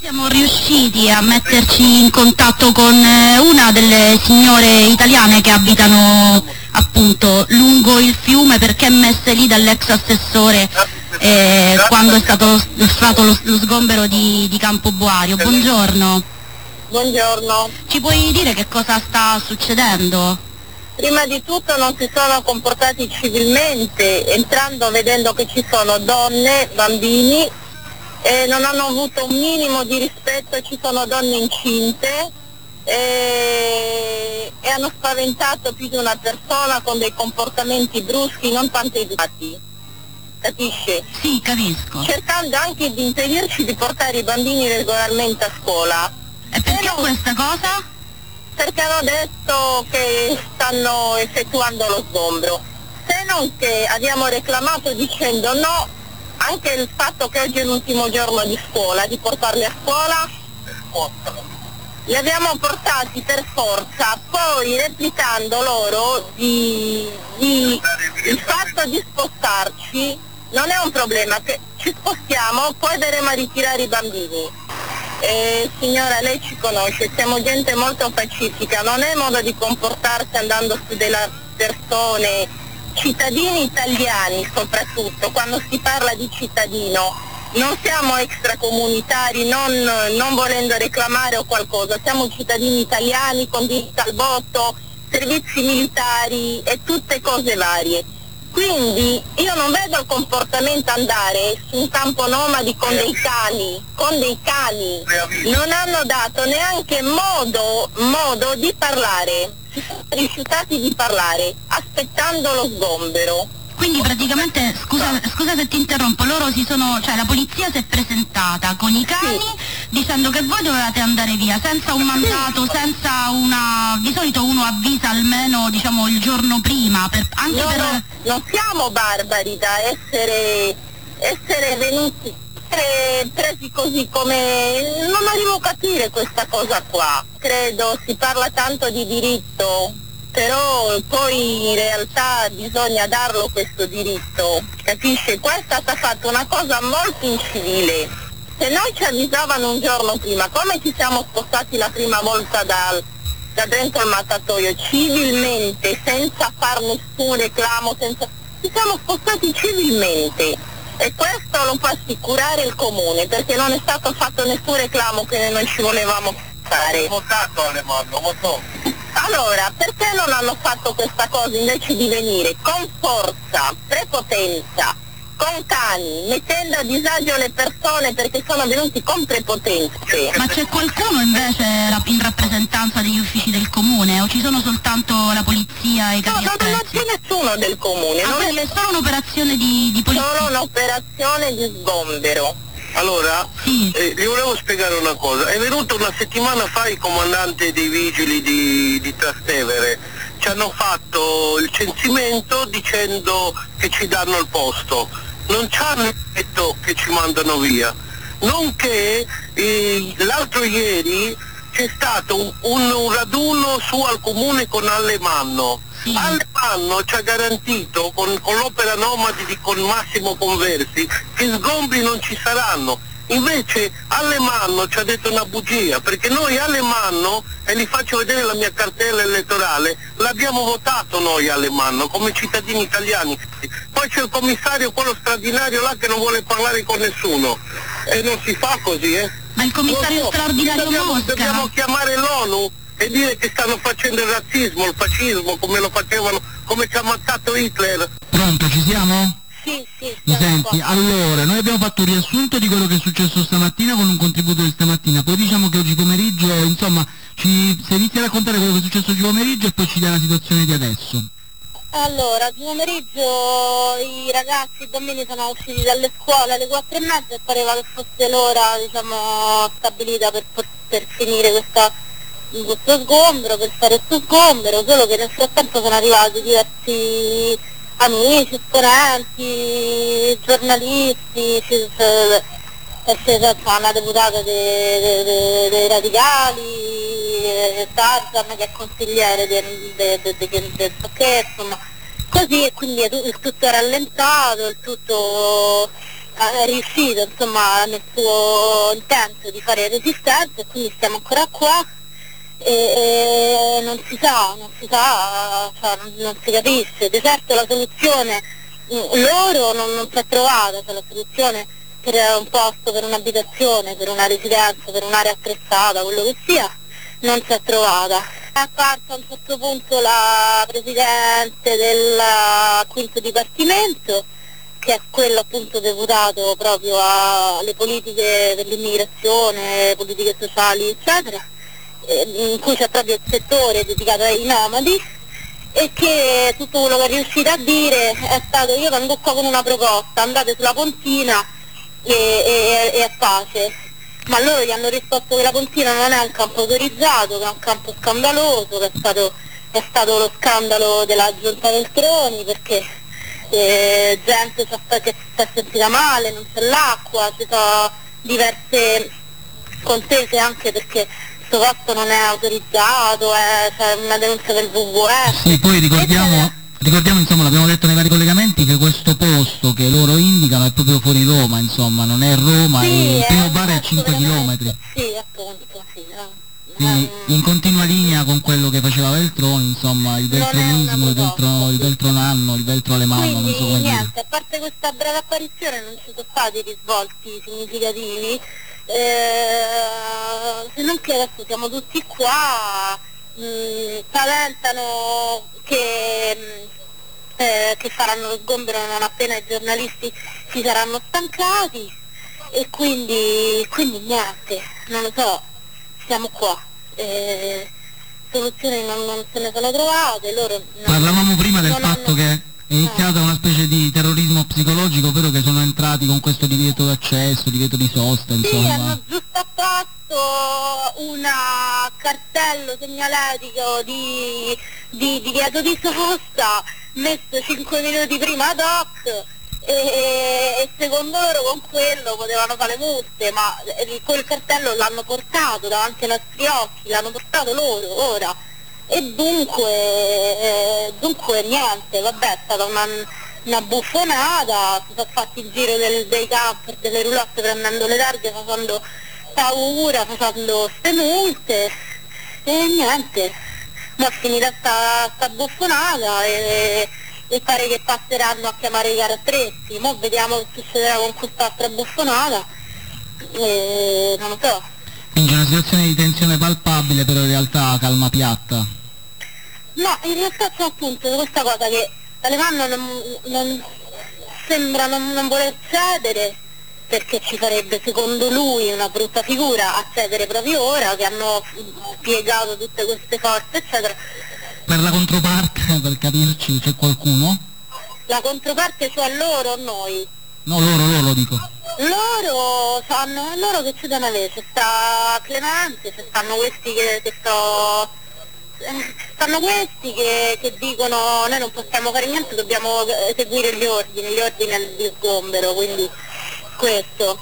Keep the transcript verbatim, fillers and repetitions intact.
Siamo riusciti a metterci in contatto con una delle signore italiane che abitano appunto lungo il fiume, perché messe lì dall'ex assessore eh, quando è stato, è stato lo, lo sgombero di, di Campoboario. Buongiorno. Buongiorno. Ci puoi dire che cosa sta succedendo? Prima di tutto non si sono comportati civilmente, entrando vedendo che ci sono donne, bambini, e non hanno avuto un minimo di rispetto, ci sono donne incinte e, e hanno spaventato più di una persona con dei comportamenti bruschi, non tanto educati, capisce? Sì, capisco. Cercando anche di impedirci di portare i bambini regolarmente a scuola. E perché non... questa cosa? Perché hanno detto che stanno effettuando lo sgombero, se non che abbiamo reclamato dicendo no. Anche il fatto che oggi è l'ultimo giorno di scuola, di portarli a scuola, li abbiamo portati per forza, poi replicando loro di, di, il fatto di spostarci non è un problema, che ci spostiamo, poi verremo a ritirare i bambini. Eh, signora, lei ci conosce, siamo gente molto pacifica, non è modo di comportarsi andando su delle persone, cittadini italiani soprattutto, quando si parla di cittadino non siamo extracomunitari, non, non volendo reclamare o qualcosa, siamo cittadini italiani con diritto al voto, servizi militari e tutte cose varie. Quindi io non vedo il comportamento andare su un campo nomadi con dei cani, con dei cani, non hanno dato neanche modo, modo di parlare. Si sono rifiutati di parlare, aspettando lo sgombero. Quindi praticamente, scusa, scusa se ti interrompo, loro si sono, cioè la polizia si è presentata con i cani sì. dicendo che voi dovevate andare via, senza un mandato, sì. senza una, di solito uno avvisa almeno diciamo il giorno prima, per, anche no, per... No, non siamo barbari da essere, essere venuti, essere presi così come, non arrivo a capire questa cosa qua. Credo si parla tanto di diritto, però poi in realtà bisogna darlo questo diritto, capisce? Qua è stata fatta una cosa molto incivile. Se noi ci avvisavano un giorno prima, come ci siamo spostati la prima volta dal, da dentro il mattatoio, civilmente, senza far nessun reclamo, senza... ci siamo spostati civilmente. E questo lo può assicurare il comune, perché non è stato fatto nessun reclamo che noi ci volevamo fare. Votato Alemanno, votò. Allora, perché non hanno fatto questa cosa invece di venire con forza, prepotenza, con cani, mettendo a disagio le persone perché sono venuti con prepotenza? Ma c'è qualcuno invece in rappresentanza degli uffici del comune o ci sono soltanto la polizia e i capi No, no, non c'è nessuno del comune. Ah, non è solo un'operazione di, di polizia? Solo un'operazione di sgombero. Allora, sì. eh, gli volevo spiegare una cosa. È venuto una settimana fa il comandante dei vigili di, di Trastevere. Ci hanno fatto il censimento dicendo che ci danno il posto. Non ci hanno detto che ci mandano via. Nonché eh, l'altro ieri c'è stato un, un, un raduno su al comune con Alemanno. Sì. Alemanno ci ha garantito con, con l'opera Nomadi di con Massimo Conversi che sgombri non ci saranno. Invece Alemanno ci ha detto una bugia, perché noi Alemanno, e gli faccio vedere la mia cartella elettorale, l'abbiamo votato noi Alemanno come cittadini italiani. Poi c'è il commissario, quello straordinario là, che non vuole parlare con nessuno, e non si fa così, eh. Ma il commissario so, straordinario dobbiamo, Mosca? Dobbiamo chiamare l'ONU e dire che stanno facendo il razzismo, il fascismo, come lo facevano, come ci ha ammazzato Hitler. Pronto, ci siamo? Sì, sì. Mi senti? Qua. Allora, noi abbiamo fatto un riassunto di quello che è successo stamattina con un contributo di stamattina, poi diciamo che oggi pomeriggio, insomma, ci, se inizi a raccontare quello che è successo oggi pomeriggio e poi ci dai la situazione di adesso. Allora, oggi pomeriggio i ragazzi, i bambini sono usciti dalle scuole alle quattro e mezza e pareva che fosse l'ora, diciamo, stabilita per, per finire questa, questo sgombero, per fare questo sgombero, solo che nel frattempo sono arrivati diversi amici, esponenti, giornalisti, è scesa una deputata dei, dei, dei radicali, Tarzan che è consigliere del, del, del, del, del pacchetto, insomma, così, e quindi il tutto è rallentato, il tutto è riuscito insomma nel suo intento di fare resistenza e quindi siamo ancora qua e, e non si sa, non si sa, cioè, non, non si capisce. Di certo la soluzione loro non, non si è trovata, cioè la soluzione per un posto, per un'abitazione, per una residenza, per un'area attrezzata, quello che sia, non si è trovata. È apparsa a un certo punto la presidente del quinto dipartimento, che è quello appunto deputato proprio alle politiche dell'immigrazione, politiche sociali eccetera, in cui c'è proprio il settore dedicato ai nomadi, e che tutto quello che è riuscita a dire è stato: io vengo qua con una proposta, andate sulla Pontina e, e, e è pace. Ma loro gli hanno risposto che la Pontina non è un campo autorizzato, che è un campo scandaloso, che è stato, è stato lo scandalo della giunta Veltroni, perché Eh, gente che si è sentita male, non c'è l'acqua, ci sono diverse contese anche perché questo posto non è autorizzato, è, c'è una denuncia del W W F. Sì, poi ricordiamo, ricordiamo insomma, l'abbiamo detto nei vari collegamenti, che questo posto che loro indicano è proprio fuori Roma, insomma, non è Roma, sì, e il primo è bar è a cinque chilometri. Sì, appunto, sì. No. Quindi in continua linea con quello che faceva Veltroni, insomma, il veltronismo, il, veltro, il veltronanno, il veltro alemanno, non so come niente, dire. a parte questa breve apparizione non ci sono stati risvolti significativi, eh, se non che adesso siamo tutti qua, mh, paventano che, mh, eh, che faranno lo sgombero non appena i giornalisti si saranno stancati, e quindi, quindi niente, non lo so, siamo qua. Eh, soluzioni non, non se ne sono trovate, loro non, Parlavamo prima del fatto hanno... che è iniziata no. una specie di terrorismo psicologico, ovvero che sono entrati con questo divieto d'accesso, divieto di sosta, insomma. Sì, hanno giusto apposto un cartello segnaletico di, di divieto di sosta messo cinque minuti prima ad hoc, e, e secondo loro con quello potevano fare multe, ma quel cartello l'hanno portato davanti ai nostri occhi, l'hanno portato loro ora, e dunque, eh, dunque niente, vabbè, è stata una, una buffonata, si sono fatti il giro del, dei camper, delle roulotte prendendo le targhe, facendo paura, facendo ste multe, e niente, ma è finita sta, sta buffonata e e pare che passeranno a chiamare i carri attrezzi. Mo' vediamo che succederà con quest'altra buffonata, e non lo so. Quindi c'è una situazione di tensione palpabile, però in realtà calma piatta. No, in realtà c'è appunto questa cosa che Alemanno non, non sembra non, non voler cedere, perché ci farebbe secondo lui una brutta figura a cedere proprio ora che hanno piegato tutte queste forze eccetera. Per la controparte, per capirci, c'è qualcuno? La controparte, cioè loro o noi? No, loro, loro dico. Loro sanno, loro che ci devono avere, c'è sta Clemente, ci stanno questi che, che sto... stanno questi che, che dicono noi non possiamo fare niente, dobbiamo seguire gli ordini, gli ordini di sgombero, quindi questo.